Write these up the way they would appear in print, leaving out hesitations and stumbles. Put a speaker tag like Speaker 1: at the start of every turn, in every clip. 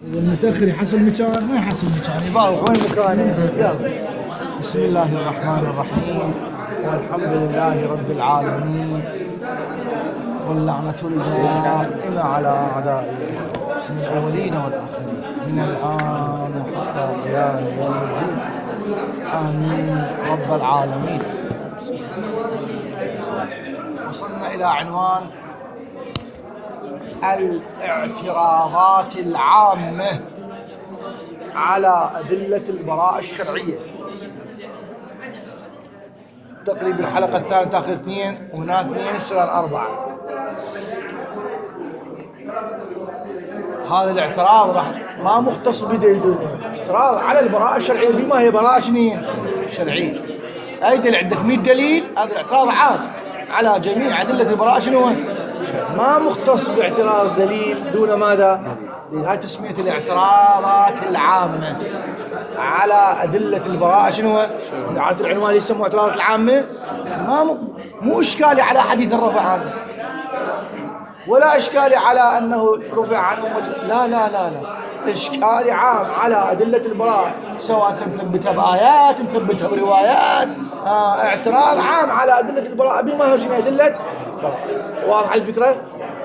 Speaker 1: المتأخر يحصل مكان ما يحصل مكان
Speaker 2: يباوع وين مكانه؟ يلا. بسم الله الرحمن الرحيم والحمد لله رب العالمين واللعنة الدائمة على أعدائه من الأولين والآخرين من الآن وحتى قيام يوم الدين آمين رب العالمين. وصلنا إلى عنوان الاعتراضات العامة على أدلة البراءة الشرعية. تقريبا الحلقة الثانية تاخذ 2 وهنا 2 يصير 4. هذا الاعتراض راح ما مختص بدليل، اعتراض على البراءة الشرعية. بما هي براءة شرعية؟ أي دليل عندك 100 دليل، هذا الاعتراض عام على جميع أدلة البراءة شنو؟ ما مختص باعتراض دليل دون ماذا؟ هاي تسمية الاعتراضات العامة على أدلة البراءة شنو؟ عارف العنوان اللي يسموه اعتراضات العامة؟ ما مو إشكالي على حديث الرفع عنه، ولا إشكالي على أنه رفع عنه، لا لا لا لا، إشكالي عام على أدلة البراءة، سواء مثبتها بآيات مثبتها بروايات، اعتراض عام على أدلة البراءة بما هو شنو أدلة. واضح الفكرة؟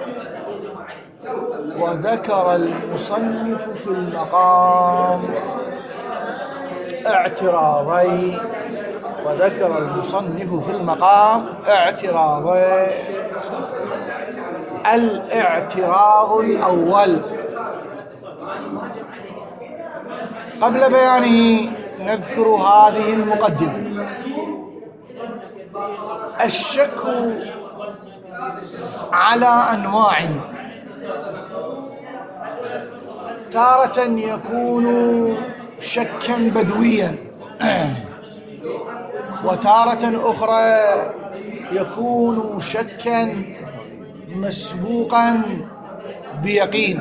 Speaker 2: وذكر المصنف في المقام اعتراضي، وذكر المصنف في المقام اعتراضي. الاعتراض الأول قبل بيانه نذكر هذه المقدمة. الشك على أنواع، تارة يكون شكا بدويا، وتارة أخرى يكون شكا مسبوقا بيقين،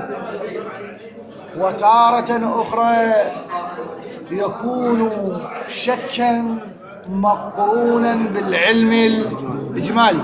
Speaker 2: وتارة أخرى يكون شكا مقرونا بالعلم الإجمالي.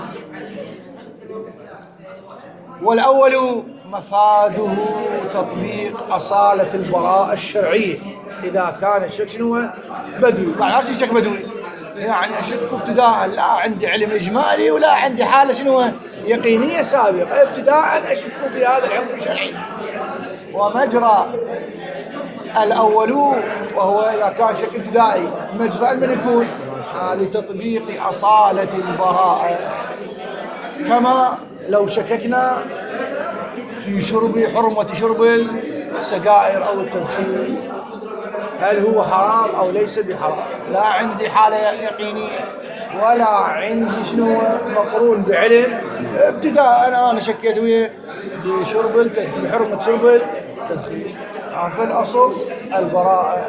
Speaker 2: والأول مفاده تطبيق أصالة البراءة الشرعية إذا كان الشك شنو؟ بدوي. طبعا عرفت الشك بدوي يعني أشك ابتداء لا عندي علم إجمالي ولا عندي حالة شنو؟ يقينية سابقة، ابتداء أشك في هذا الحكم الشرعي. ومجرى الأول وهو إذا كان شك ابتدائي مجرى من يكون لتطبيق أصالة البراءة، كما لو شككنا في حرمة شرب السجائر أو التدخين، هل هو حرام أو ليس بحرام؟ لا عندي حالة يقينية ولا عندي شنو مقرون بعلم، ابتداء أنا شكيت بشرب التدخين، بحرمة شرب التدخين. في الأصل البراءة.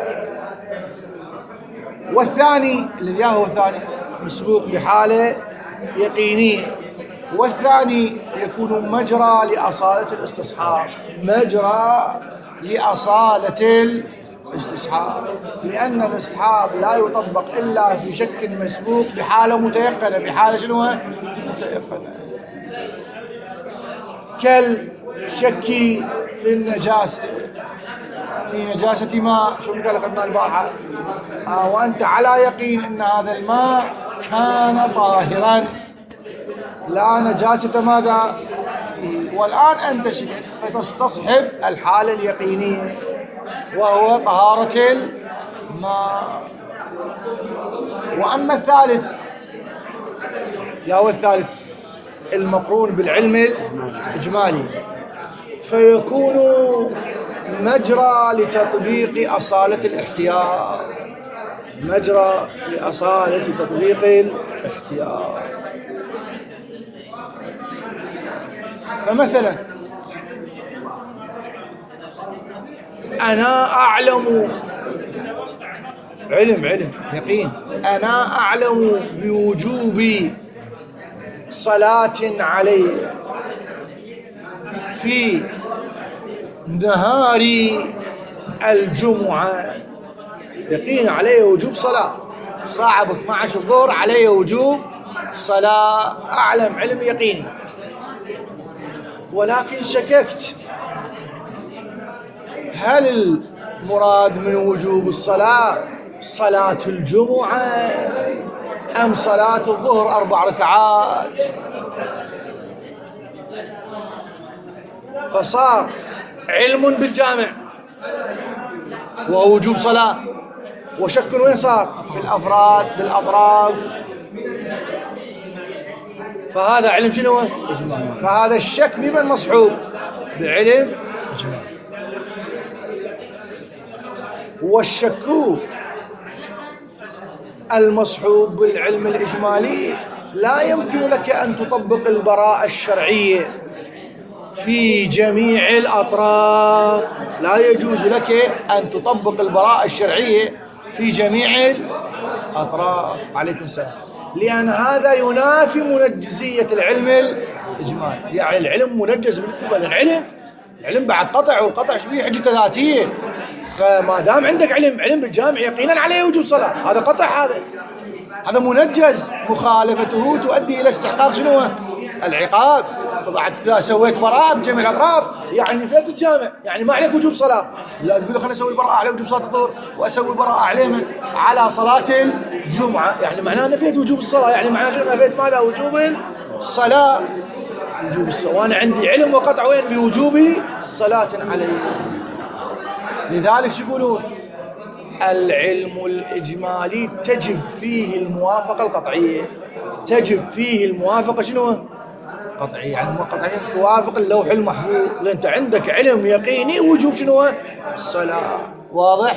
Speaker 2: والثاني الذي هو الثاني مسبوق بحالة يقينية، والثاني يكون مجرى لأصالة الاستصحاب، مجرى لأصالة الاستصحاب، لأن الاستصحاب لا يطبق إلا في شك مسبوق بحالة متيقنة. بحالة شنو؟ متيقنة. كالشك في النجاسة، في نجاسة ماء، شو مثال قلنا البارحة، وأنت على يقين أن هذا الماء كان طاهرا لا نجاسة ماذا فيه، والآن أنت شكك فتستصحب الحالة اليقينية وهو طهارة الماء. وأما الثالث الثالث المقرون بالعلم الإجمالي، فيكون مجرى لتطبيق أصالة الاحتياط، مجرى لأصالة تطبيق الاحتياط. فمثلا أنا أعلم، علم يقين، أنا أعلم بوجوب صلاة علي في نهار الجمعة، يقين علي وجوب صلاة، صاحب 12 الظهر علي وجوب صلاة، أعلم علم ولكن شككت هل المراد من وجوب الصلاة صلاة الجمعة أم صلاة الظهر 4 ركعات؟ فصار علم بالجامع ووجوب صلاة، وشك وين صار؟ في الأفراد بالأطراف. فهذا علم شنو؟ إجمالي. فهذا الشك بمن مصحوب؟ بعلم إجمالي. والشك المصحوب بالعلم الإجمالي لا يمكن لك أن تطبق البراءة الشرعية في جميع الأطراف. لا يجوز لك أن تطبق البراءة الشرعية في جميع الأطراف. عليكم السلام. لأن هذا ينافي منجزية العلم الإجمالي. يعني العلم منجز بالاتفاق، العلم بعد قطع، والقطع شبيه حجة ذاتية. فما دام عندك علم بالجامع يقينا عليه وجوب صلاة، هذا قطع، هذا منجز. مخالفته تؤدي إلى استحقاق شنو؟ العقاب. فبعد إذا سويت براءة بجميع الأطراف يعني نفيت الجامع، يعني ما عليك وجوب صلاة. لا تقول له خليني أسوي البراءة على وجوب صلاة الظهر وأسوي البراءة على صلاة الجمعة، يعني معناه نفيت وجوب الصلاة، يعني معناه شنو؟ نفيت ماذا؟ وجوب الصلاة. وجوب الصلاة وأنا عندي علم وقطع وين؟ بوجوب صلاة عليه. لذلك شو يقولون؟ العلم الإجمالي تجب فيه الموافقة القطعية. تجب فيه الموافقة شنو؟ قطعية. يعني قطعية توافق اللوح المحفوظ. أنت عندك علم يقيني وجوب شنو؟ الصلاة. واضح؟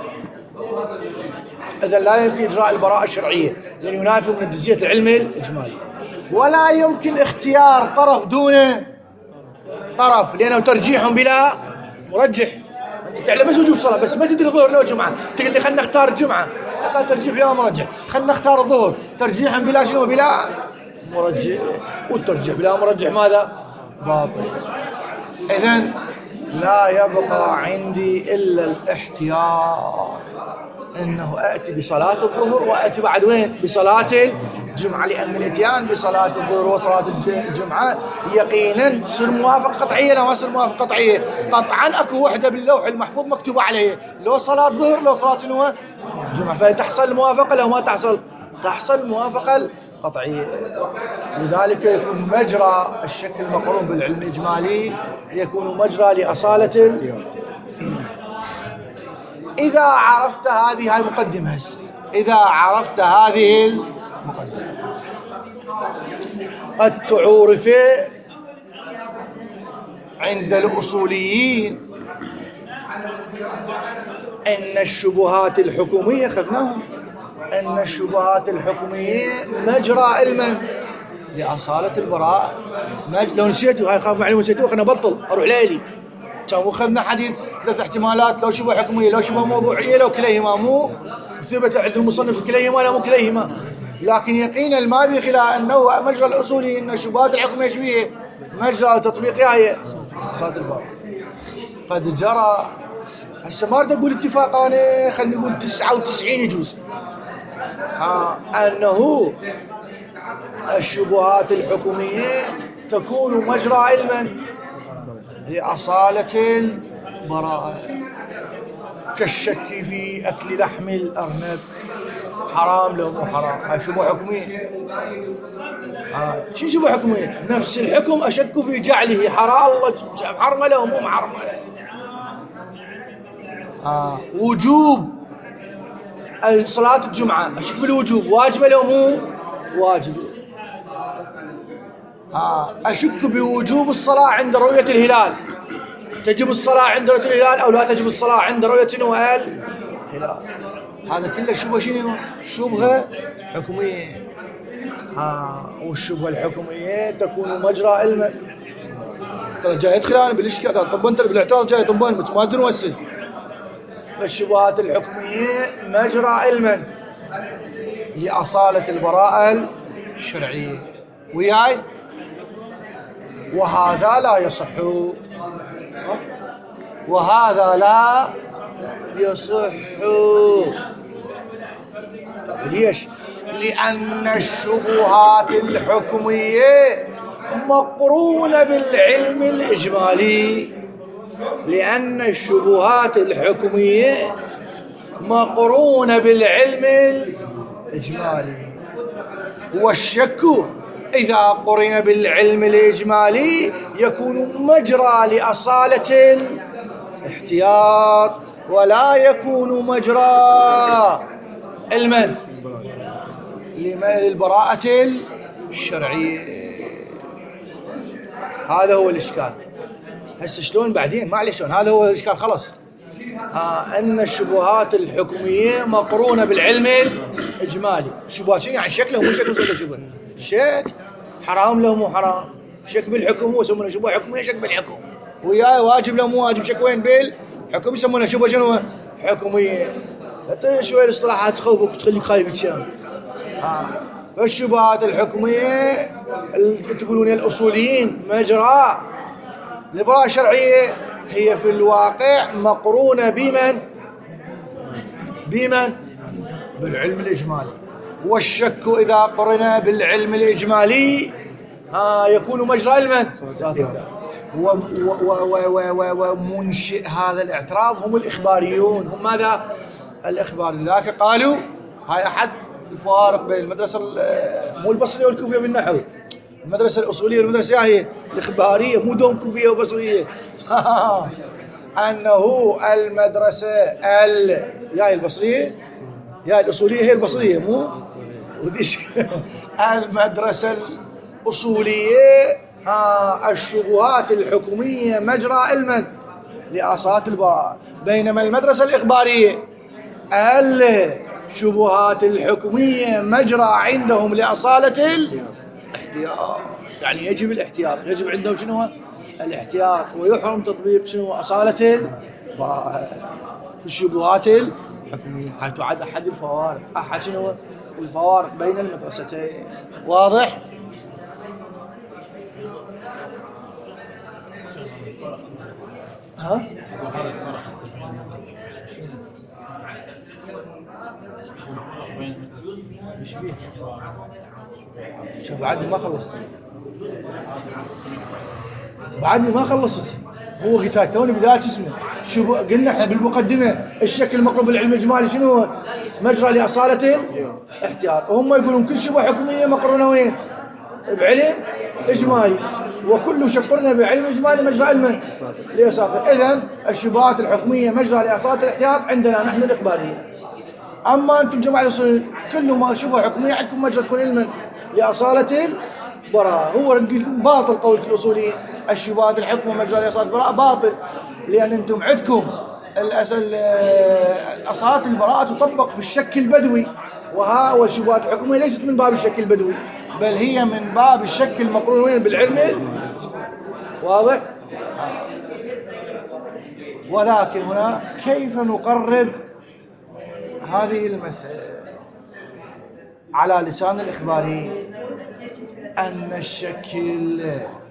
Speaker 2: إذا لا يمكن إجراء البراءة الشرعية لأن ينافي منجزية العلم الإجمالي. ولا يمكن اختيار طرف دون طرف لأنه ترجيح بلا مرجح. أنت تعلم بس وجوب صلاة بس ما تدري الظهر لو جمعة، تقول لي خلنا نختار الجمعة، لا ترجيح بلا مرجح. خلنا نختار الظهر ترجيحا بلا شنو؟ بلا مرجح. والترجيح بلا مرجح ماذا؟ باطل. إذن لا يبقى عندي إلا الاحتياط، إنه أأتي بصلاة الظهر وأأتي بعد وين؟ بصلاة الجمعة. لأن الإتيان بصلاة الظهر وصلاة الجمعة يقينا تصير موافقة قطعية. لو ما تصير موافقة قطعية قطعا أكو وحدة باللوح المحفوظ مكتوبة عليه، لو صلاة ظهر لو صلاة شنو؟ جمعة. فتحصل الموافقة، لو ما تحصل الموافقة القطعية. لذلك يكون مجرى الشك المقرون بالعلم الإجمالي يكون مجرى لأصالة. إذا عرفت هذه المقدمة هسه، إذا عرفت هذه المقدمة قد تعرف عند الأصوليين أن الشبهات الحكمية خذناها، أن الشبهات الحكمية مجرى علما لأصالة البراءة. لو نسيتوا هاي خاف معلومة نسيتوها خلنا نبطل أروح ليلي. كانوا خذنا حديث 3 احتمالات، لو شبه حكمية لو شبه موضوعية لو كليهما، مو ثبت عند المصنف كليهما لا مو كليهما. لكن يقينا ما بخلاف أنه مجرى الأصولي أن الشبهات الحكمية شبيه مجرى تطبيقها هي أصالة البراءة. قد جرى هسه ما أريد أقول اتفاق، أنا خلينا نقول 99 يجوز أنه الشبهات الحكمية تكون مجرى علما لأصالة البراءة. كالشك في أكل لحم الأرنب حرام لو مو حرام، هاي شبهة حكمية. شو شبهة حكمية؟ نفس الحكم أشك في جعله حرام الله محرمة لو مو محرمة. وجوب صلاة الجمعة أشك بالوجوب واجبة لو مو واجبة. أشك بوجوب الصلاة عند رؤية الهلال، تجب الصلاة عند رؤية الهلال أو لا تجب الصلاة عند رؤية الهلال؟ هذا كله شبهة شنو؟ شبهة حكمية. والشبهة الحكمية تكون مجرى علما. ترى جاي يدخل أنا بالإشكال، طب أنت بالاعتراض جاي طب ما تنوسل. فالشبهات الحكمية مجرى علما لأصالة البراءة الشرعية. وياي؟ وهذا لا يصح، وهذا لا يصح. ليش؟ لأن الشبهات الحكمية مقرونة بالعلم الإجمالي. لأن الشبهات الحكمية مقرونة بالعلم الإجمالي، والشك إذا قرن بالعلم الإجمالي يكون مجرى لأصالة الاحتياط ولا يكون مجرى المن للبراءة الشرعية. هذا هو الإشكال. هسه شلون بعدين ما عليه شلون، هذا هو الإشكال خلص. أن الشبهات الحكمية مقرونة بالعلم الإجمالي. الشبهات شنو يعني؟ شك له مو شك ولا شبه؟ شك حرام له مو حرام، شك بالحكم هو يسمونه شبهة حكمية، شك بالحكم ويا واجب له مو واجب، شك وين بالحكم يسمونه شبهة شنو؟ حكمية. شوية الاصطلاحات تخوفك تخليك خايف تشام. فالشبهات الحكمية تقولون الأصوليين مجرى البراءة الشرعية هي في الواقع مقرونة بمن؟ بالعلم الإجمالي. والشك إذا قرن بالعلم الإجمالي يكون مجرى المن؟ ومنشئ هذا الاعتراض هم الإخباريون. هم ماذا؟ الإخبار. لذلك قالوا هاي أحد الفوارق بين المدرسة مو البصرية والكوفية بالنحو. المدرسة الأصولية والمدرسة هي الإخبارية، مو دوم كوفية وبصرية. أنه المدرسة يا البصرية يا الأصولية هي البصرية مو وديش. المدرسة الأصولية الشبهات الحكمية مجرى المن لأصالة البراءة، بينما المدرسة الإخبارية الشبهات الحكمية مجرى عندهم لأصالة الاحتياط. يعني يجب الاحتياط، يجب عندهم شنو؟ الاحتياط، ويحرم تطبيق شنو؟ أصالة البراءة في الشبهات الحكمية. هاي تعد أحد الفوارق، أحد شنو؟ الفوارق بين المدرستين. واضح؟ ها؟ ايش بيه؟ شوف بعدني ما خلصت. هو قتال توني بداية اسمه. شو قلنا احنا بالمقدمة الشكل المقرون بالعلم الإجمالي شنو هو؟ مجرى لأصالة احتياط. وهم يقولون كل شبهة حكمية مقرونة وين؟ بعلم إجمالي، وكل شقرنا بعلم إجمالي مجرى علم لأصالة. إذن الشبهات الحكمية مجرى لأصالة الاحتياط عندنا نحن الإخبارية. أما أنتم جماعة الأصول كل ما شبهة حكمية عندكم مجرى تكون علما لأصالة البراءة. هو باطل قول الأصوليين الشبهات الحكمة مجرى لأصالة البراءة باطل، لأن أنتم عندكم أصالة البراءة تطبق في الشك البدوي، والشبهات الحكمية ليست من باب الشك البدوي بل هي من باب الشك المقرون بالعلم. واضح؟ ولكن هنا كيف نقرب هذه المسألة على لسان الإخباري؟ أن الشكل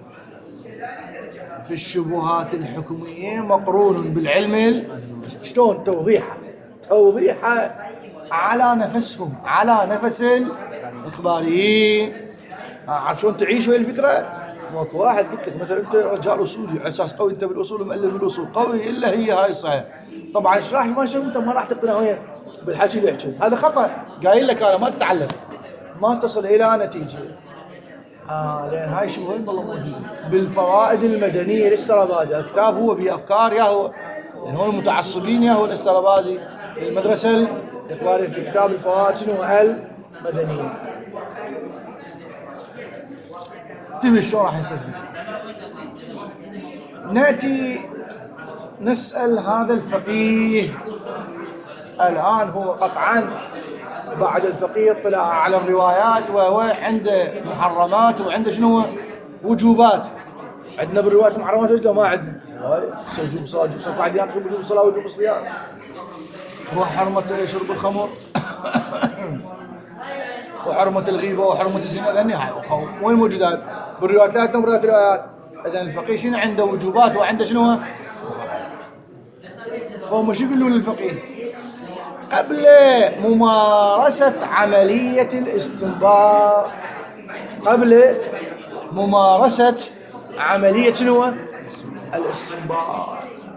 Speaker 2: في الشبهات الحكمية مقرون بالعلم. شلون توضيحها على نفسهم، على نفس الإخباريين. عشان تعيشوا الفكرة. ماكو واحد قلت لك مثلا انت رجال اصولي على اساس قوي انت بالاصول ومؤلف بالاصول قوي الا هي هاي صحيح. طبعا اشرح لي ما شاء انت ما راح تقتنع وياه بالحكي اللي يحكي. هذا خطا. قايل لك انا ما تتعلم ما تصل الى نتيجه. لان هاي شو وين والله موجود بالفوائد المدنيه الاسترابادي. الكتاب هو بافكار يا هو يعني هو المتعصبين يا هو الاسترابادي المدرسه الاخباريه في كتاب الفوائد شنو المدنيه. تبي شو راح يصير؟ نأتي نسأل هذا الفقيه الآن. هو قطعا بعد الفقيه اطلع على الروايات وهو عنده محرمات وعنده شنو وجوبات. عندنا بالروايات محرمات ولا ما عندنا؟ وجوب صلاة وجوب صلاة بعد ينقص وجوب صلاة وجوب الصيام وحرمة شرب الخمر وحرمة الغيبة وحرمة الزنا. لأن هاي وين موجودات بالروايات؟ لا تمرات روايات. إذا الفقيه شنو عنده وجوبات وعنده شنو؟ فهم شو يقولون للفقيه؟ قبل ممارسة عملية الاستنباط، قبل ممارسة عملية شنو؟ الاستنباط.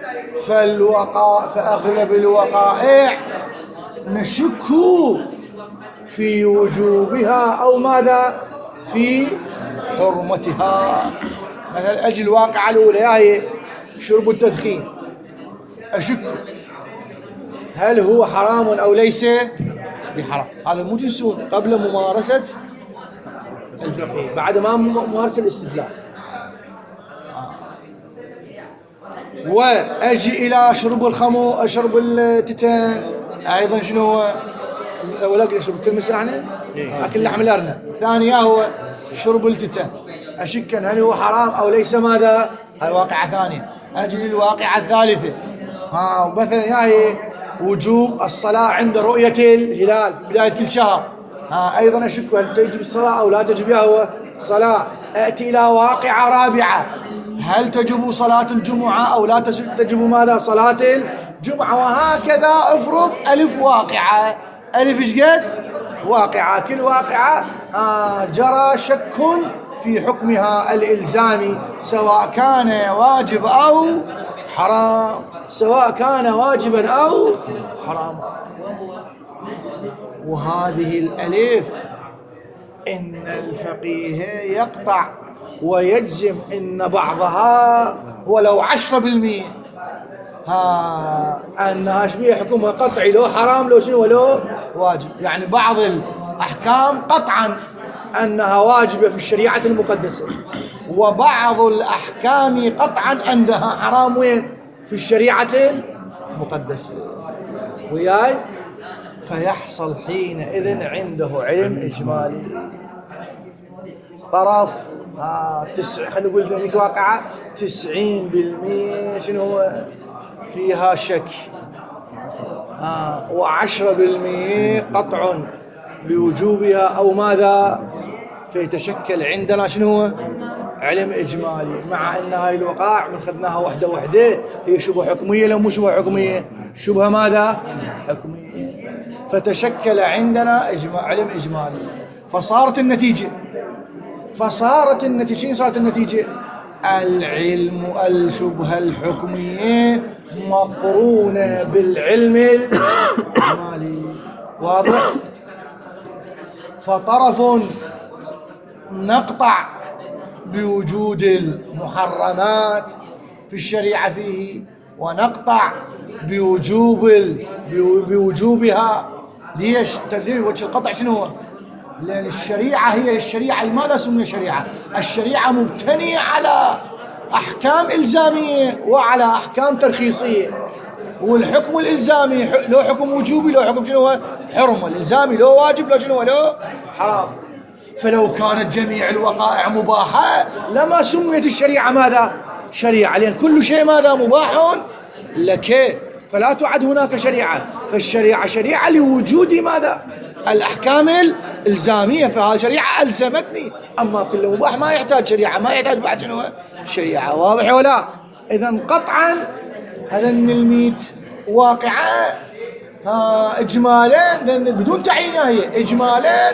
Speaker 2: فأغلب الوقائع نشك في وجوبها أو ماذا في حرمتها. مثلا أجل الواقعة الأولى هي شرب التدخين، أشك هل هو حرام أو ليس بحرام. هذا مو تنسون قبل ممارسة الفقه، بعد ما ممارسة الاستدلال. وأجي إلى شرب الخمر، شرب التتان أيضا شنو هو؟ أولا قلنا شرب التلمس يعني أكل لحم الأرنب، ثانية هو شرب التتان، أشك هل هو حرام أو ليس ماذا؟ هاي واقعة ثانية. أجي للواقعة الثالثة، مثلا هي وجوب الصلاة عند رؤية الهلال في بداية كل شهر، أيضا أشك هل تجب الصلاة أو لا تجب هو صلاة. أتي إلى واقعة رابعة، هل تجب صلاة الجمعة أو لا تجب ماذا؟ صلاة الجمعة. وهكذا افرض ألف واقعة، ألف إيش قد؟ واقعة، كل واقعة جرى شك في حكمها الإلزامي، سواء كان واجب أو حرام، سواء كان واجبا أو حراما. وهذه الألف إن الفقيه يقطع ويجزم إن بعضها ولو 10% أنها شبيه حكمها قطعي، لو حرام لو شنو ولو واجب. يعني بعض الأحكام قطعا أنها واجبة في الشريعة المقدسة، وبعض الأحكام قطعا أنها حرام وين؟ في الشريعة المقدسة. وياي؟ فيحصل حينئذ عنده علم إجمالي. طرف خلينا نقول هيك واقعة 90% شنو هو فيها شك، و10% قطع بوجوبها أو ماذا، فيتشكل عندنا شنو هو علم إجمالي. مع أن هاي الوقائع من خذناها وحدة وحدة هي شبه حكمية، لو مو شبه حكمية شبه ماذا حكمية، فتشكل عندنا علم إجمالي. فصارت النتيجة شنو صارت النتيجة؟ العلم الشبهة الحكمية مقرونة بالعلم الإجمالي. واضح؟ فطرف نقطع بوجود المحرمات في الشريعة فيه، ونقطع بوجوبها. ليش؟ وجه القطع شنو هو؟ لأن الشريعة هي الشريعة. لماذا سمي شريعة؟ الشريعة مبتنية على أحكام إلزامية وعلى أحكام ترخيصية. والحكم الإلزامي له حكم وجوبي، له حكم شنو هو حرمة. الإلزامي له واجب، له شنو هو له حرام. فلو كانت جميع الوقائع مباحة لما سميت الشريعة ماذا شريعة، لأن كل شيء ماذا مباح لك، فلا تعد هناك شريعة. فالشريعة شريعة لوجود ماذا الأحكام الإلزامية، فهذه شريعة ألزمتني. أما كل مباح ما يحتاج شريعة، ما يحتاج بعد شنو شريعة. واضح ولا؟ إذن قطعا هذا الميت واقعة إجمالا بدون تعيين، هي إجمالا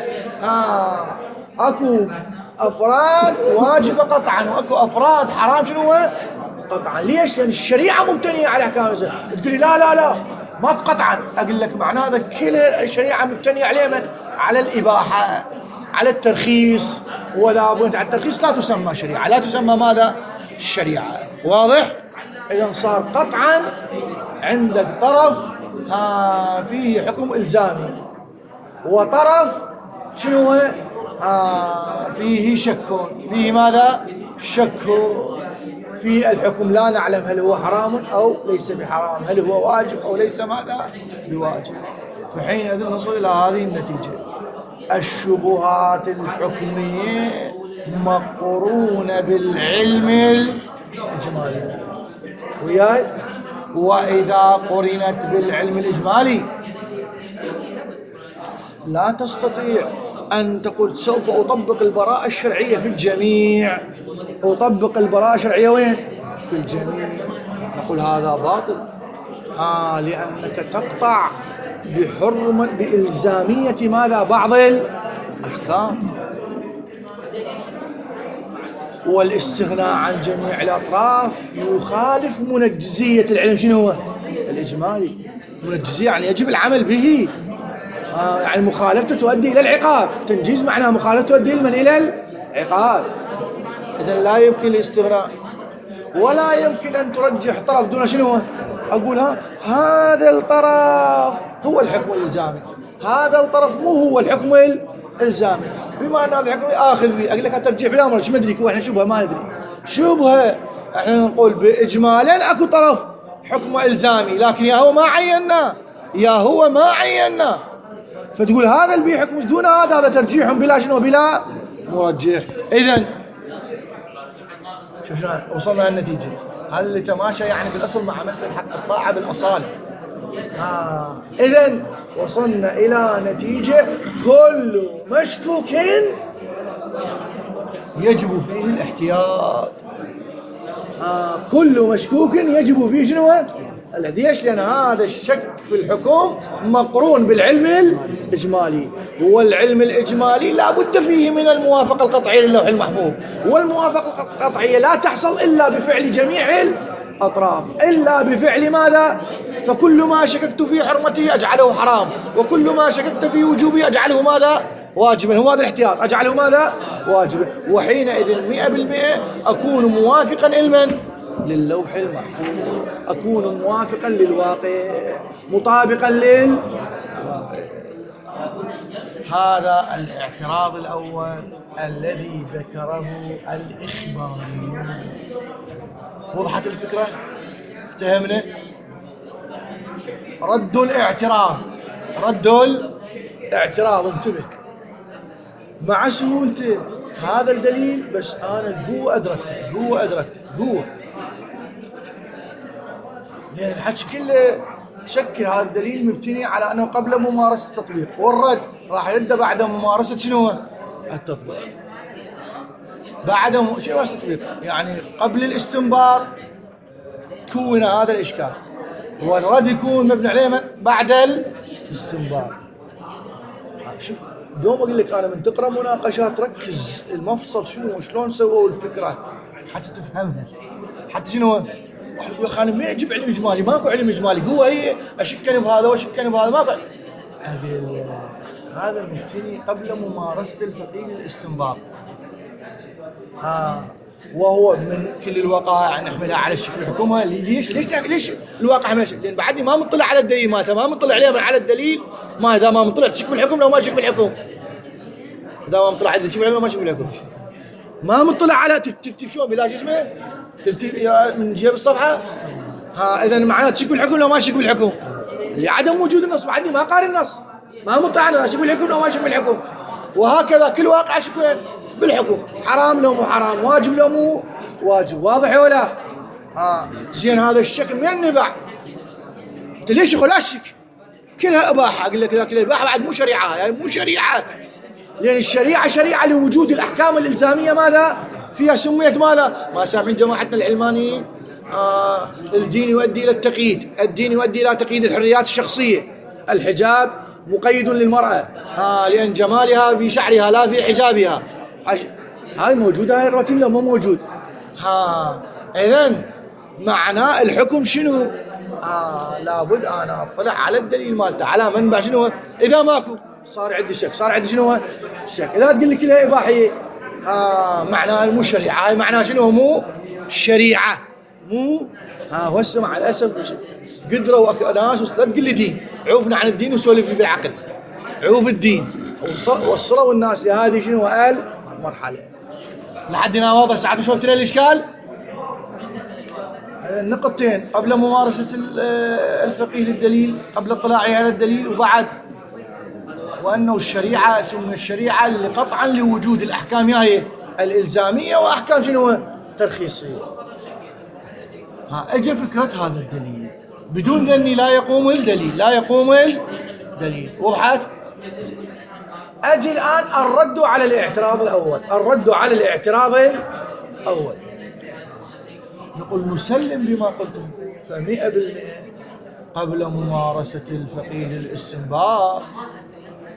Speaker 2: أكو أفراد واجبة قطعا وأكو أفراد حرام شنو قطعا. ليش؟ لأن الشريعة مبتنية على أحكام. تقول لي لا ما قطعا. أقول لك معنى هذا كل الشريعة مبتنية عليه من؟ على الإباحة، على الترخيص. ولا بنت على الترخيص لا تسمى شريعة، لا تسمى ماذا الشريعة. واضح؟ إذن صار قطعا عندك طرف فيه حكم إلزامي، وطرف شنو فيه شك، فيه ماذا شك في الحكم. لا نعلم هل هو حرام أو ليس بحرام، هل هو واجب أو ليس ماذا بواجب. فحينئذ نصل إلى هذه النتيجة: الشبهات الحكمية مقرونة بالعلم الإجمالي. وياي؟ وإذا قرنت بالعلم الإجمالي لا تستطيع أن تقول سوف أطبق البراءة الشرعية في الجميع. أطبق البراءة الشرعية وين؟ في الجميع. نقول هذا باطل، لأنك تقطع بحرمة بإلزامية ماذا بعض الأحكام. والاستغناء عن جميع الأطراف يخالف منجزية العلم. شنو هو؟ الإجمالي. منجزية يعني يجب العمل به، يعني مخالفته تؤدي إلى العقاب. تنجيز معناه مخالفته تؤدي إلى العقاب. إذن لا يمكن الاستغناء، ولا يمكن أن ترجح طرف دون شنو هو؟ أقول هذا الطرف هو الحكم الإلزامي، هذا الطرف مو هو الحكم الإلزامي، بما أن هذا الحكم آخذ به. أقول لك ترجيح بلا مرة، شو مدري هو إحنا شبهة ما ندري شبهة. إحنا نقول بإجمالا أكو طرف حكم إلزامي، لكن يا هو ما عينا، فتقول هذا اللي بيه حكم دون هذا ترجيح بلا شنو؟ بلا مرجح. إذن شوف شلون وصلنا للنتيجة. هل اللي تماشى يعني بالأصل مع مسألة حق الطاعة بالأصالة. إذن وصلنا إلى نتيجة كل مشكوك يجب فيه الاحتياط. كل مشكوك يجب فيه شنو؟ ليش؟ لأن هذا الشك في الحكم مقرون بالعلم الإجمالي، والعلم الإجمالي لا بد فيه من الموافقة القطعية للوح المحفوظ، والموافقة القطعية لا تحصل إلا بفعل جميع الأطراف. إلا بفعل ماذا؟ فكل ما شككت في حرمته أجعله حرام، وكل ما شككت في وجوبه أجعله ماذا؟ واجبا. هو هذا الاحتياط، أجعله ماذا؟ واجبا. وحينئذ 100% أكون موافقا علما للوح المحفوظ، أكون موافقا للواقع، مطابقا للواقع. هذا الاعتراض الأول الذي ذكره الإخباريون. وضحت الفكرة؟ افتهمنا؟ رد الاعتراض انتبه مع سهولته. هذا الدليل بس أنا قوة أدركته لأن الحكي كله شكل هذا الدليل مبتني على أنه قبل ممارسة التطبيق، والرد راح يبدأ بعد ممارسة شنو؟ التطبيق. شنو التطبيق؟ يعني قبل الاستنباط كون هذا الإشكال، والرد يكون مبني عليه بعد الاستنباط. شوف دوم أقول لك أنا من تقرأ مناقشات ركز المفصل شنو وشلون سووا الفكرة حتى تفهمها، حتى شنو واحد يقول أنا ما يعجب علم إجمالي، ماكو علم إجمالي، هو هي أشكني بهذا وأشكني بهذا، ماكو. هذا المبتني قبل ممارسة الفقيه للاستنباط. وهو من كل الوقائع نحملها على الشكل الحكومة. ليش الواقع ماشي؟ لأن بعدني ما مطلع على الدليل مالته، ما مطلع عليه على الدليل ما إذا ما مطلع تشك بالحكم لو ما شك بالحكم، إذا ما مطلع على الدليل لو ما شك بالحكم، ما مطلع على تفتي شلون بلا جسمه تفتي من جيب الصفحة. إذا معناه تشك بالحكم لو ما شك بالحكم. لعدم وجود النص بعدني ما قارن النص، ما مطلع على شك بالحكم لو ما شك بالحكم. وهكذا كل واقع شك بالحكم، حرام لو مو حرام، واجب لو مو واجب. واضح ولا؟ زين هذا الشك من نبع؟ انت ليش لا الشك كلها اباحه؟ اقول لك ذاك الاباحه بعد مو شريعه، يعني مو شريعه، لان الشريعه شريعه لوجود الاحكام الالزاميه ماذا فيها سميت ماذا؟ ما سامعين جماعتنا العلمانيين؟ الدين يؤدي الى التقييد، الدين يؤدي الى تقييد الحريات الشخصيه. الحجاب مقيد للمراه لان جمالها في شعرها لا في حجابها. هاي موجوده، هاي الروتين لو مو موجود. اذن معناه الحكم شنو؟ لابد انا اطلع على الدليل مالته، على منبع شنو. اذا ماكو صار عندي شك، صار عندي شنو؟ شك. اذا تقول لي كلها اباحيه معناه مو شريعه، هاي معناه شنو؟ مو شريعه، مو وهسه مع الاسف قدروا ناس لا تقول لي دين، عوفنا عن الدين وسولف لي بالعقل، عوف الدين. وصلوا الناس لهذه شنو المرحله. لحد هنا واضح ساعات شو ابتلى الاشكال؟ النقطتين قبل ممارسة الفقيه للدليل، قبل اطلاعه على الدليل، وبعد وأنه الشريعة من الشريعة اللي قطعا لوجود الأحكام هي الإلزامية وأحكام شنو ترخيصية. اجى فكرة هذا الدليل بدون ذني لا يقوم الدليل. وضحت؟ أجي الآن الرد على الاعتراض الأول. نقول نسلم بما قلته، ف100% قبل ممارسة الفقيه للاستنباط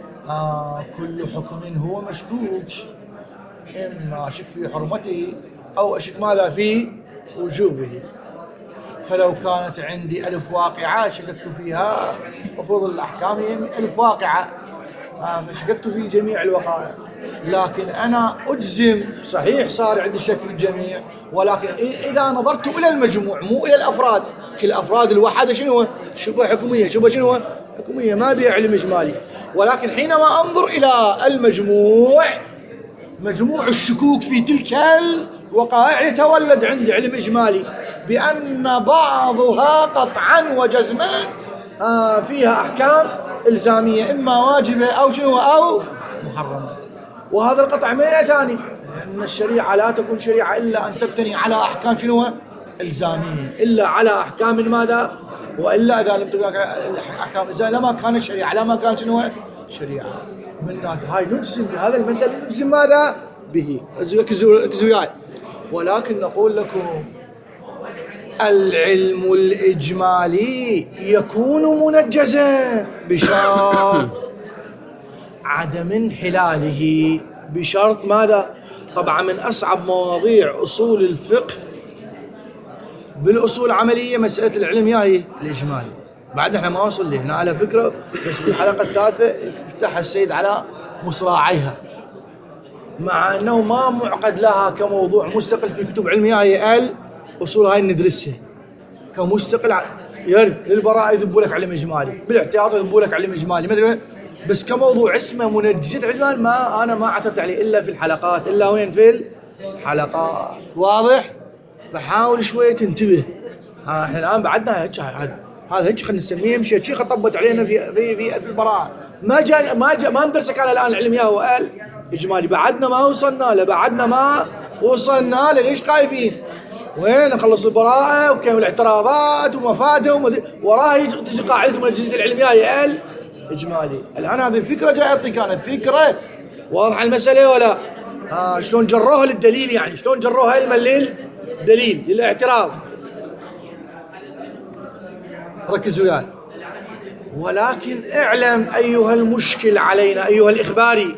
Speaker 2: كل حكم هو مشكوك، إما شك في حرمته أو أشك ماذا في وجوبه. فلو كانت عندي ألف واقعة شككت فيها، مفروض الأحكام هي ألف واقعة، فشككت في جميع الوقائع. لكن أنا أجزم صحيح صار عندي شك في الجميع، ولكن إذا نظرت إلى المجموع مو إلى الأفراد، كل أفراد الوحدة شنو؟ شبه حكمية، شبه شنو؟ حكمية، ما بها علم إجمالي. ولكن حينما أنظر إلى المجموع، مجموع الشكوك في تلك الوقائع، يتولد عندي علم إجمالي بأن بعضها قطعا وجزما فيها أحكام إلزامية، إما واجبة أو شنو أو محرمة. وهذا القطع من أتاني؟ لأن الشريعة لا تكون شريعة إلا أن تبتني على أحكام شنو إلزامية، إلا على أحكام ماذا؟ وإلا إذا لم تكن أحكام إلزامية لما كانت شريعة، لما كانت شنو شريعة. من هاي نجزم بهذا المسألة، نجزم ماذا به؟ ركزوا وياي. ولكن نقول لكم العلم الإجمالي يكون منجزا بشرط عدم انحلاله، بشرط ماذا؟ طبعا من أصعب مواضيع أصول الفقه بالأصول العملية مسألة العلم هي الإجمالي. بعد احنا ما وصل لي هنا على فكرة، بس في الحلقة الثالثة افتح السيد على مصراعيها، مع أنه ما معقد لها كموضوع مستقل في كتب علمية. هي الأصول هاي ندرسها كمستقل، يرد للبراءة يذبوا لك علم إجمالي، بالاحتياط يذبوا لك علم إجمالي مثلا، بس كموضوع اسمه منجزة إجمال ما أنا ما عثرت عليه إلا في الحلقات، إلا وين في الحلقات. واضح؟ بحاول شوية تنتبه. احنا الآن بعدنا هيك، هذا هيك خلينا نسميه مشي شيء طبت علينا في البراءة. ما ندرسه كان الآن العلمية هو إجمالي، بعدنا ما وصلنا له، بعدنا ما وصلنا له. ليش خايفين؟ وين نخلص البراءة وكم الاعتراضات ومفادهم وراها تجي قاعدة منجزة العلمية هي الإجمالي. الآن هذه الفكرة جاي يعطي، كانت فكرة واضحة المسألة ولا؟ شلون جروها للدليل، يعني شلون جروها للدليل للاعتراض. ركزوا وياي. ولكن اعلم أيها المشكل علينا أيها الإخباري،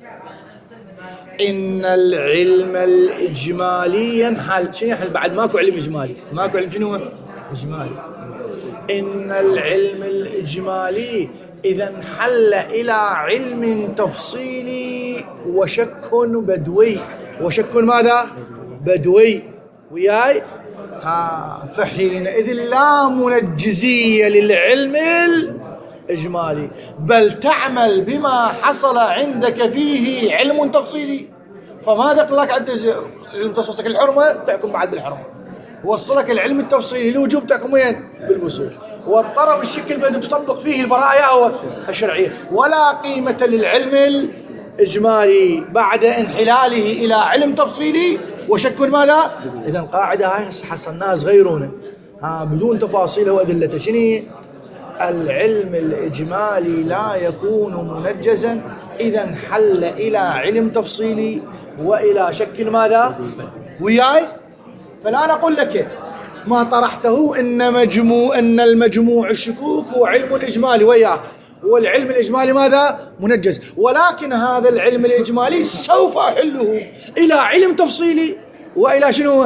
Speaker 2: إن العلم الإجمالي ينحل. شنو ينحل؟ بعد ماكو علم إجمالي، ماكو علم شنو إجمالي. إن العلم الإجمالي إذا انحل إلى علم تفصيلي وشك بدوي، وشك ماذا؟ بدوي. وياي؟ فحينئذ لا منجزية للعلم الإجمالي، بل تعمل بما حصل عندك فيه علم تفصيلي. فماذا قال لك أنت؟ علم تفصيلك الحرمة تحكم بعد بالحرمة، وصلك العلم التفصيلي الوجوب تحكم وين؟ بالوصول. والطرف الشكل بدأ تطبق فيه البراءة هو الشرعية. ولا قيمة للعلم الإجمالي بعد انحلاله إلى علم تفصيلي وشك ماذا؟ إذا القاعدة هاي حصلناها صغيرونة بدون تفاصيل وأدلة. شنو؟ العلم الإجمالي لا يكون منجزا إذا انحل إلى علم تفصيلي وإلى شك ماذا؟ وياي؟ فلا نقول لك ما طرحته إن المجموع الشكوك هو علم الإجمالي وياك، والعلم الإجمالي ماذا؟ منجز. ولكن هذا العلم الإجمالي سوف أحله إلى علم تفصيلي وإلى شنو؟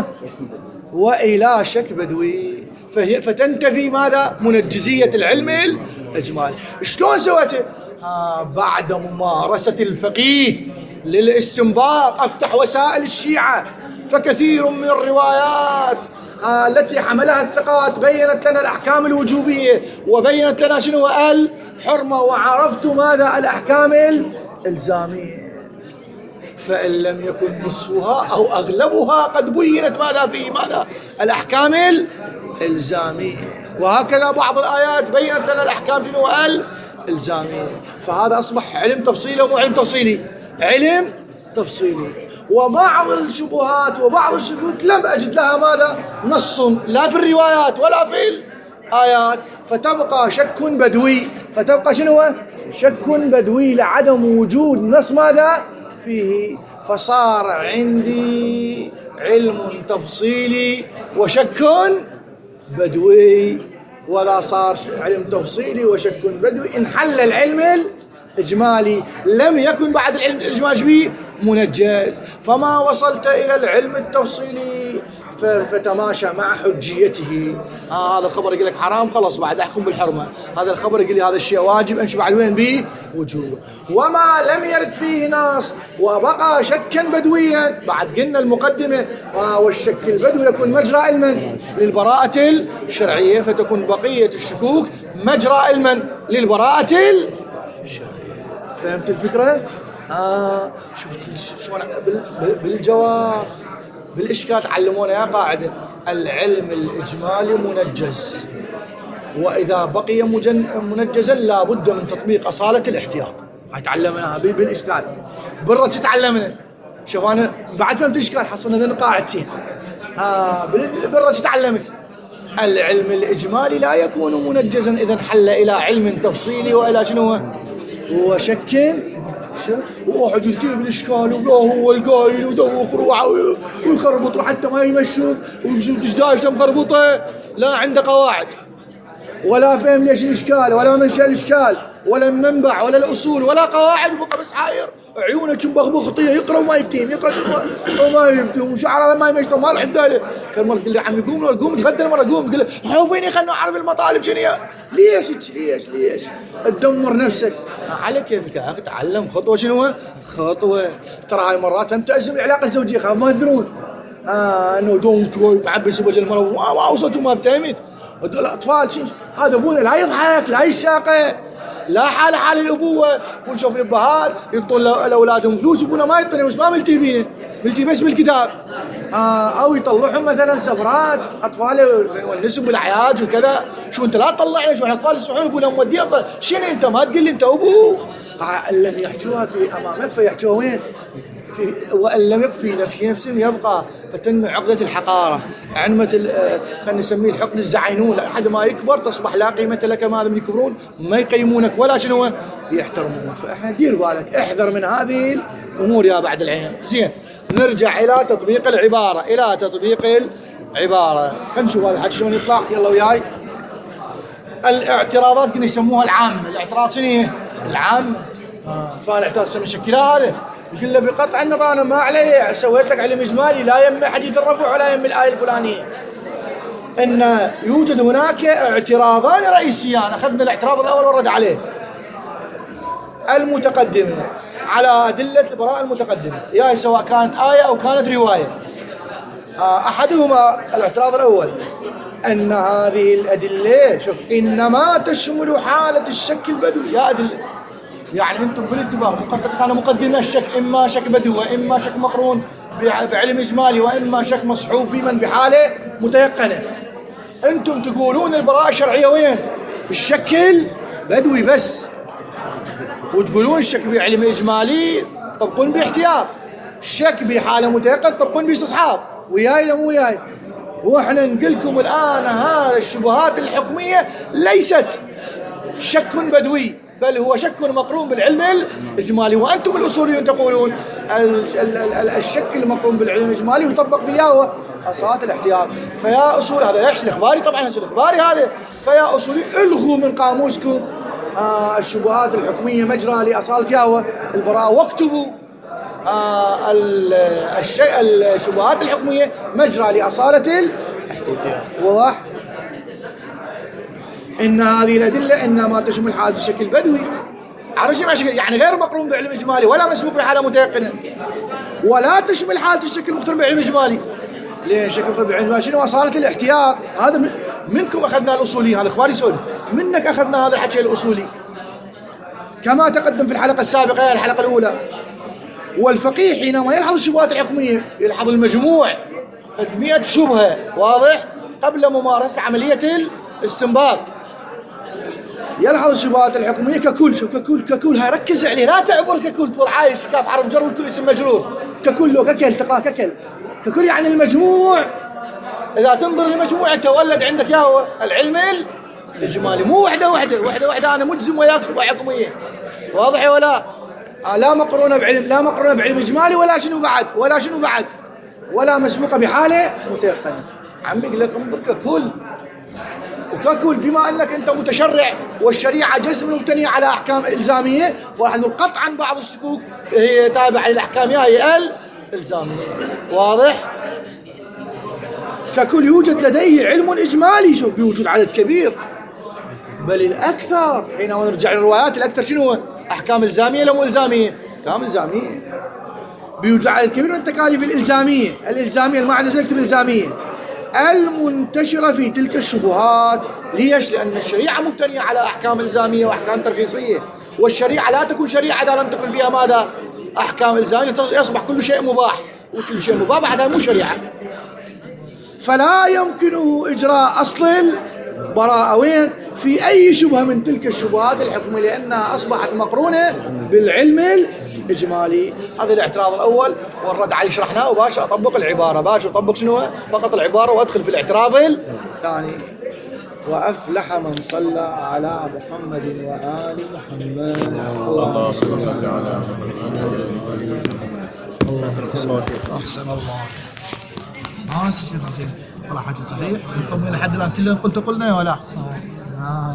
Speaker 2: وإلى شك بدوي، فتنتفي ماذا؟ منجزية العلم الإجمالي. شلون سويته؟ بعد ممارسة الفقيه للاستنباط. أفتح وسائل الشيعة، فكثير من الروايات التي حملها الثقات بيّنت لنا الأحكام الوجوبية وبيّنت لنا شنو الحرمة، وعرفت ماذا؟ الأحكام الإلزامية. فإن لم يكن نصفها أو أغلبها قد بيّنت ماذا فيه؟ ماذا؟ الأحكام الإلزامية. وهكذا بعض الآيات بيّنت لنا الأحكام شنو الإلزامية. فهذا أصبح علم تفصيلي ومو علم تفصيلي، علم تفصيلي. وبعض الشبهات وبعض الشكوك لم أجد لها ماذا؟ نص، لا في الروايات ولا في الآيات، فتبقى شك بدوي. فتبقى شنو؟ شك بدوي لعدم وجود نص ماذا؟ فيه. فصار عندي علم تفصيلي وشك بدوي، ولا صار علم تفصيلي وشك بدوي. انحل العلم الإجمالي، لم يكن بعد العلم الإجمالي منجز، فما وصلت إلى العلم التفصيلي فتماشى مع حجيته. هذا الخبر يقول لك حرام، خلاص بعد أحكم بالحرمة. هذا الخبر يقول لي هذا الشيء واجب، أمشي بعد وين به وجوبه. وما لم يرد فيه نص وبقى شكا بدويا، بعد قلنا المقدمة والشك البدوي يكون مجرى علما للبراءة الشرعية، فتكون بقية الشكوك مجرى علما للبراءة الشرعية. فهمت الفكرة؟ شفت شلون بالجواب بالإشكال علمونا يا قاعدة العلم الإجمالي منجز، وإذا بقي منجزا لا بد من تطبيق أصالة الاحتياط. هاي تعلمناها بالإشكال. برا تتعلمنا. شوف أنا بعد فهمت الإشكال حصلنا ذن قاعدتين. برا تتعلمت العلم الإجمالي لا يكون منجزا إذا حل إلى علم تفصيلي وإلى شنو وشك وواحد يلتهي بالاشكال ولا هو القايل ودوخ روحه ويخربط حتى ما يمشون وجدايش مخربطه، لا عنده قواعد ولا فهم ليش الاشكال ولا منشأ الاشكال ولا المنبع ولا الاصول ولا قواعد، وبقى بس حاير عيونه مبخبخطيه يقرا وما يفتهم، يقرا وما يفتهم وشعره ما يمشي ما له له. كان مره تقول له عمي قوم تغدى، مره قوم تقول له حوفيني خلنا نعرف المطالب شنو هي. ليش تدمر نفسك؟ على كيفك يا اخي، تعلم خطوه شنو خطوه. ترى هاي مرات هم تأزم العلاقه الزوجيه، خاف ما يدرون انه دونك معبي سبج المراه ما وصلت وما فهمت. الاطفال شنو هذا ابونا لا يضحك لا يشاقه، لا حال الابوه. ونشوف الابهات يعطون لاولادهم فلوس يقولون ما يعطوني بس ما ملتي بينه، ملتي بس بالكتاب. او يطلعهم مثلا سفرات اطفال يونسوا بالاعياد وكذا. شو انت لا تطلعني، شو الاطفال يصحون يقولوا مودي شنو انت ما تقول لي انت ابوه. لم يحجوها في امامك فيحجوها وين؟ وان لم يكفي في نفسهم يبقى فتنمي عقدة الحقارة، عنمة خلينا نسميه الحقد الزعينون، لحد ما يكبر تصبح لا قيمة لك. ما لم يكبرون ما يقيمونك ولا شنو يحترمونك. فاحنا دير بالك احذر من هذه الامور يا بعد العين. زين نرجع الى تطبيق العبارة، خلينا نشوف هذا الحكي شلون يطلع. يلا وياي. الاعتراضات كنا يسموها العامة. الاعتراض شنو هي؟ العامة. فالاعتراض يسمى شكل هذا يقول له بقطع النظر انا ما علي، سويت لك علم اجمالي لا يم حديث الرفع ولا يم الايه الفلانيه. ان يوجد هناك اعتراضان رئيسيان. اخذنا الاعتراض الاول ورد عليه المتقدمه على ادله البراءه المتقدمه، يا سواء كانت ايه او كانت روايه. احدهما الاعتراض الاول ان هذه الادله شوف انما تشمل حاله الشك البدوي. يا ادله يعني انتم بالاتفاق كان مقدمه الشك اما شك بدوي واما شك مقرون بعلم اجمالي واما شك مصحوب بمن بحاله متيقنه. انتم تقولون البراءه الشرعيه وين؟ بالشك البدوي بس، وتقولون الشك بعلم اجمالي طبقون باحتياط، الشك بحاله متيقن طبقون باستصحاب. وياي لا مو وياي؟ واحنا نقول لكم الان هذه الشبهات الحكميه ليست شك بدوي بل هو شك مقرون بالعلم الإجمالي. وأنتم الأصوليون تقولون الشك المقرون بالعلم الإجمالي يطبق فيه أصالة الاحتياط. فيا أصول هذا يحسن الإخباري، طبعا يحسن الإخباري هذا. فيا أصولي الغوا من قاموسكم الشبهات الحكمية مجرى لأصالة البراءة، واكتبوا الشبهات الحكمية مجرى لأصالة الاحتياط. واضح؟ إن هذه الأدلة إنما تشمل حالة الشك البدوي، عرفت ما شكل يعني غير مقرون بعلم إجمالي ولا مسبوق بحالة متيقنة، ولا تشمل حالة الشك المقترن بعلم إجمالي. ليه شك المقترن بعلم إجمالي؟ شنو أصالة الاحتياط؟ هذا منكم أخذنا الأصولي، هذا إخباري يسولف، منك أخذنا هذا الحكي الأصولي كما تقدم في الحلقة السابقة الحلقة الأولى. والفقيه حينما يلحظ الشبهات الحكمية يلحظ المجموع 100 شبهة واضح قبل ممارسة عملية الاستنباط. يلحظ الشبهات الحكمية ككل. شوف ككل هاي ركز عليه، لا تعبر ككل تقول عايش كاف حرف جر والكل اسم مجرور. ككل لو ككل تقرأ ككل يعني المجموع. إذا تنظر للمجموع تولد عندك يا هو العلم الإجمالي، مو وحدة أنا مجزم وياك شبهة حكمية. واضح ولا؟ لا مقرونة بعلم إجمالي ولا شنو بعد ولا مسبوقة بحالة متيقنة. عمي يقول لك انظر ككل وتقول بما انك انت متشرع والشريعه جزم مبتنيه على احكام الزاميه، فراح نقول قطعا بعض الشكوك هي تابعه للاحكام هي الالزاميه. واضح؟ ككل يوجد لديه علم اجمالي، شوف بوجود عدد كبير، بل الاكثر حينما نرجع للروايات الاكثر شنو هو؟ احكام الزاميه ولا مو الزاميه؟ احكام الزاميه. بوجود عدد كبير من التكاليف الالزاميه المعنى نكتب الالزاميه المنتشره في تلك الشبهات. ليش؟ لان الشريعه مبتنيه على احكام الزاميه واحكام ترخيصيه، والشريعه لا تكون شريعه اذا لم تكن فيها ماذا؟ احكام الزاميه، يصبح كل شيء مباح، وكل شيء مباح بعدها مو شريعه. فلا يمكنه اجراء اصل البراءه وين؟ في اي شبهه من تلك الشبهات الحكميه، لانها اصبحت مقرونه بالعلم الاجمالي. هذا الاعتراض الاول، والرد عليه شرحناه، وباشا اطبق العباره، باشا اطبق شنو؟ فقط العباره، وادخل في الاعتراض الثاني. وافلح من صلى على محمد وال محمد. اللهم صل على محمد. احسن الله. شيخ حسين طلع حكي صحيح؟ نطمئن لحد الان كلنا قلنا ولا؟